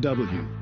KCRW.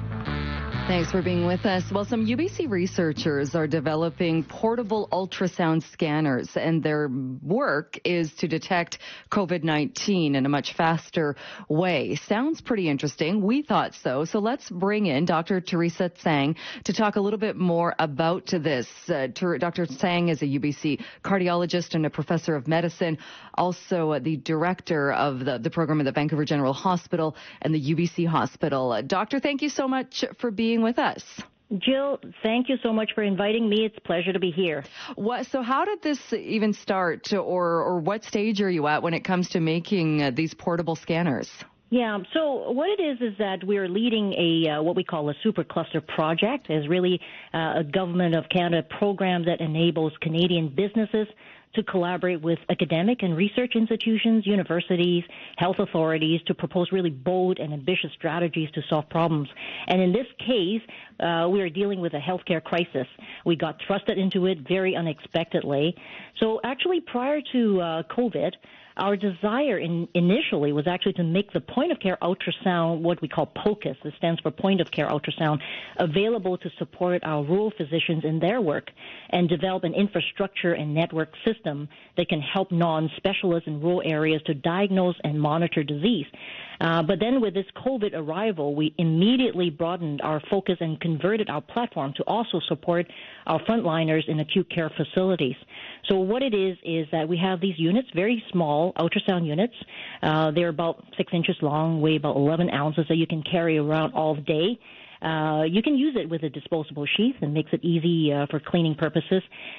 Thanks for being with us. Well, some UBC researchers are developing portable ultrasound scanners, and their work is to detect COVID-19 in a much faster way. Sounds pretty interesting. We thought so. So let's bring in Dr. Teresa Tsang to talk a little bit more about this. Dr. Tsang is a UBC cardiologist and a professor of medicine, also the director of the program at the Vancouver General Hospital and the UBC Hospital. Doctor, thank you so much for being with us. Jill, thank you so much for inviting me. It's a pleasure to be here. So how did this even start, or what stage are you at when it comes to making these portable scanners? Yeah, so what it is that we're leading what we call a supercluster project. It's really a Government of Canada program that enables Canadian businesses to collaborate with academic and research institutions, universities, health authorities to propose really bold and ambitious strategies to solve problems. And in this case, we are dealing with a healthcare crisis. We got thrusted into it very unexpectedly. So actually, prior to COVID, our desire initially was actually to make the point-of-care ultrasound, what we call POCUS, it stands for point-of-care ultrasound, available to support our rural physicians in their work and develop an infrastructure and network system that can help non-specialists in rural areas to diagnose and monitor disease. But then with this COVID arrival, we immediately broadened our focus and converted our platform to also support our frontliners in acute care facilities. So what it is that we have these units, very small ultrasound units. They're about 6 inches long, weigh about 11 ounces, that you can carry around all day. You can use it with a disposable sheath and makes it easy for cleaning purposes.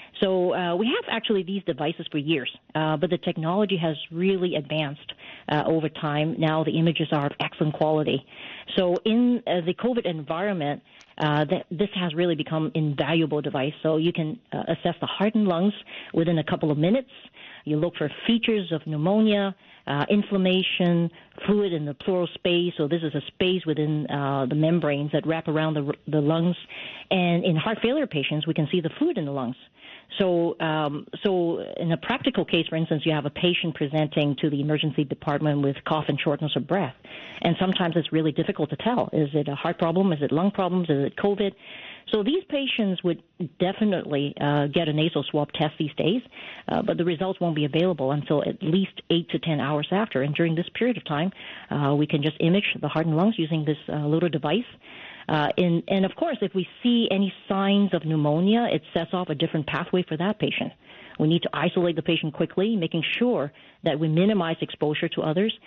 So we have actually these devices for years, but the technology has really advanced over time. Now the images are of excellent quality. So in the COVID environment, this has really become an invaluable device. So you can assess the heart and lungs within a couple of minutes. You look for features of pneumonia, inflammation, fluid in the pleural space. So this is a space within the membranes that wrap around the lungs. And in heart failure patients, we can see the fluid in the lungs. So in a practical case, for instance, you have a patient presenting to the emergency department with cough and shortness of breath. And sometimes it's really difficult to tell. Is it a heart problem? Is it lung problems? Is it COVID? So these patients would definitely get a nasal swab test these days, but the results won't be available until at least 8 to 10 hours after. And during this period of time, we can just image the heart and lungs using this little device. And of course, if we see any signs of pneumonia, it sets off a different pathway for that patient. We need to isolate the patient quickly, making sure that we minimize exposure to others.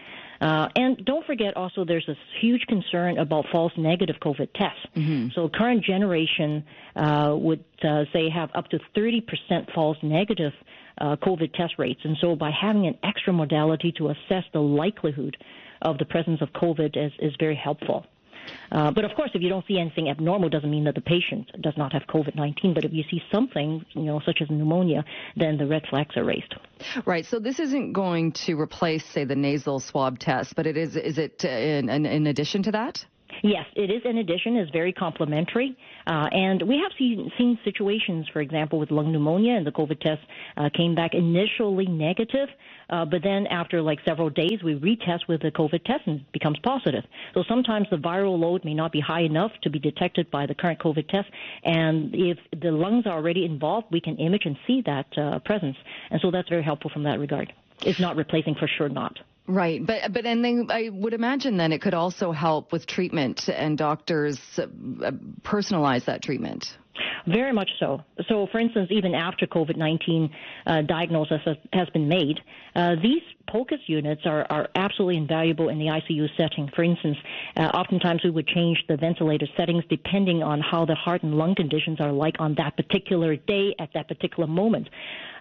And don't forget also there's this huge concern about false negative COVID tests. Mm-hmm. So current generation would say have up to 30% false negative COVID test rates. And so by having an extra modality to assess the likelihood of the presence of COVID is very helpful. But of course, if you don't see anything abnormal, doesn't mean that the patient does not have COVID-19. But if you see something, such as pneumonia, then the red flags are raised. Right. So this isn't going to replace, say, the nasal swab test, but is it in addition to that? Yes, it is in addition. It's very complementary. And we have seen situations, for example, with lung pneumonia, and the COVID test came back initially negative. But then after several days, we retest with the COVID test and it becomes positive. So sometimes the viral load may not be high enough to be detected by the current COVID test. And if the lungs are already involved, we can image and see that presence. And so that's very helpful from that regard. It's not replacing, for sure not. Right. But then I would imagine then it could also help with treatment and doctors personalize that treatment. Very much so. So, for instance, even after COVID-19 diagnosis has been made, these POCUS units are absolutely invaluable in the ICU setting. For instance, oftentimes we would change the ventilator settings depending on how the heart and lung conditions are like on that particular day at that particular moment,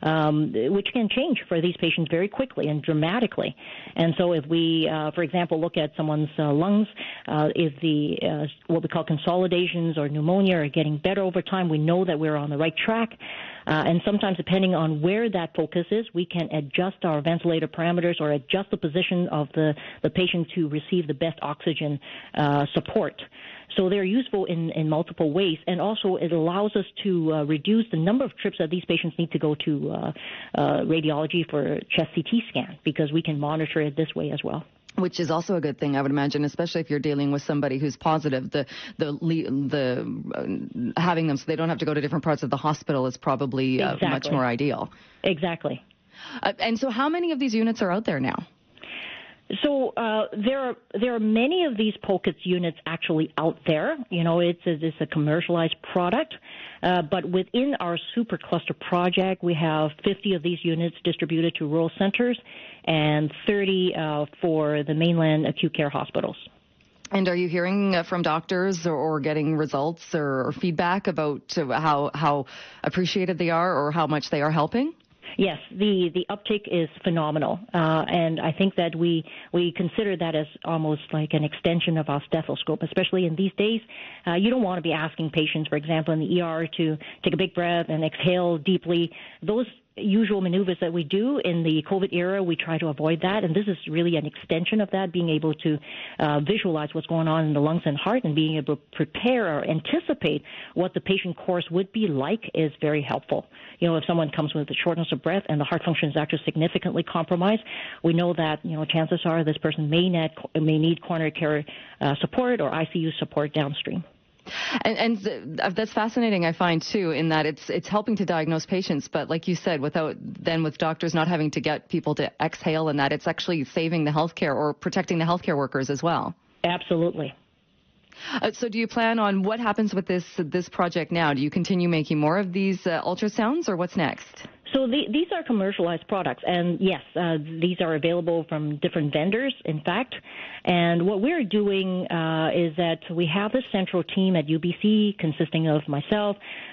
which can change for these patients very quickly and dramatically. And so if we, for example, look at someone's lungs, if the what we call consolidations or pneumonia are getting better over time, we know that we're on the right track. And sometimes, depending on where that focus is, we can adjust our ventilator parameters or adjust the position of the patient to receive the best oxygen support. So they're useful in multiple ways. And also, it allows us to reduce the number of trips that these patients need to go to radiology for chest CT scan, because we can monitor it this way as well. which is also a good thing, I would imagine, especially if you're dealing with somebody who's positive. Having them so they don't have to go to different parts of the hospital is probably much more ideal. Exactly. And so how many of these units are out there now? So there are many of these POCUS units actually out there. You know, it's a commercialized product. But within our supercluster project, we have 50 of these units distributed to rural centers and 30 for the mainland acute care hospitals. And are you hearing from doctors or getting results or feedback about how appreciated they are or how much they are helping? Yes, the uptake is phenomenal, and I think that we consider that as almost like an extension of our stethoscope, especially in these days. You don't want to be asking patients, for example, in the ER to take a big breath and exhale deeply. Those usual maneuvers that we do in the COVID era, we try to avoid that, and this is really an extension of that, being able to visualize what's going on in the lungs and heart and being able to prepare or anticipate what the patient course would be like is very helpful. You know, if someone comes with a shortness of breath and the heart function is actually significantly compromised, we know that, you know, chances are this person may need coronary care support or ICU support downstream. And that's fascinating, I find, too, in that it's helping to diagnose patients. But like you said, with doctors not having to get people to exhale and that, it's actually saving the healthcare or protecting the healthcare workers as well. Absolutely. So do you plan on what happens with this project now? Do you continue making more of these ultrasounds or what's next? So these are commercialized products, and yes, these are available from different vendors, in fact. And what we're doing is that we have a central team at UBC consisting of myself,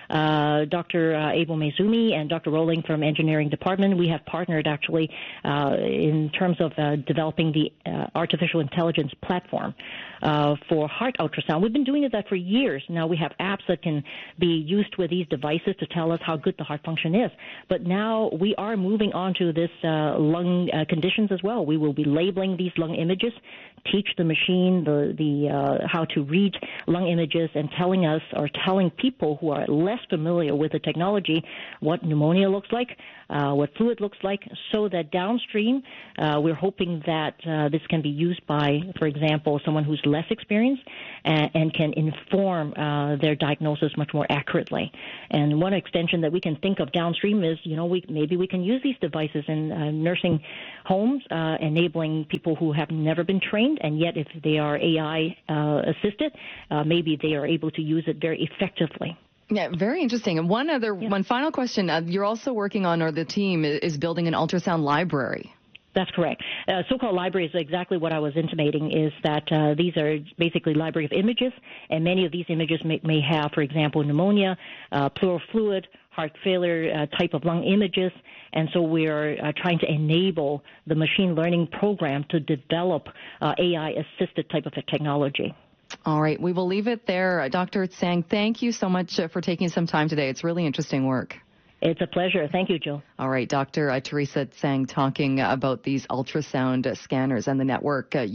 Dr. Abel Maizumi, and Dr. Rowling from Engineering Department. We have partnered, actually, in terms of developing the artificial intelligence platform for heart ultrasound. We've been doing that for years. Now we have apps that can be used with these devices to tell us how good the heart function is. But now we are moving on to this lung conditions as well. We will be labeling these lung images, teach the machine how to read lung images, and telling people who are less familiar with the technology what pneumonia looks like, what fluid looks like, so that downstream we're hoping that this can be used by, for example, someone who's less experienced and can inform their diagnosis much more accurately. And one extension that we can think of downstream is, you know, maybe we can use these devices in nursing homes, enabling people who have never been trained, and yet if they are AI assisted, maybe they are able to use it very effectively. Yeah, very interesting. And one final question. You're also working on, or the team is building an ultrasound library. That's correct. So-called library is exactly what I was intimating, is that these are basically library of images, and many of these images may have, for example, pneumonia, pleural fluid, heart failure type of lung images, and so we are trying to enable the machine learning program to develop AI-assisted type of a technology. All right. We will leave it there. Dr. Tsang, thank you so much for taking some time today. It's really interesting work. It's a pleasure. Thank you, Jill. All right. Dr. Teresa Tsang talking about these ultrasound scanners and the network.